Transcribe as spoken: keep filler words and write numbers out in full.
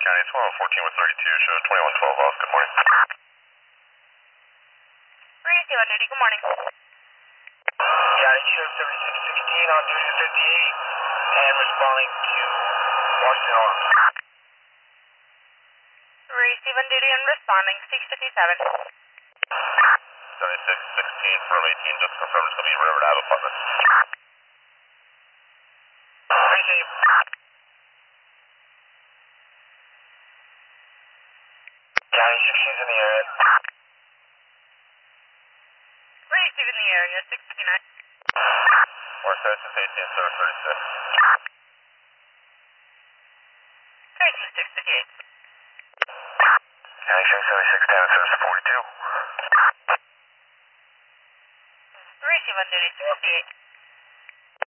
County, it's one fourteen with thirty-two, show twenty-one twelve off. Good morning. Breezy on duty, good morning. County, show seventy-six sixteen on duty fifty-eight and responding to Washington Arms. Receive on duty and responding, six fifty-seven. seventy-six sixteen from eighteen, just confirmed it's going to be River Ave Apartments. Receive. County, sixteen's in the area. Receive in the area, six fifty-nine. More services, eighteen, service thirty-six. Receive six fifty-eight. County, show seventy-six ten and service forty-two. Receive on duty, six fifty-eight.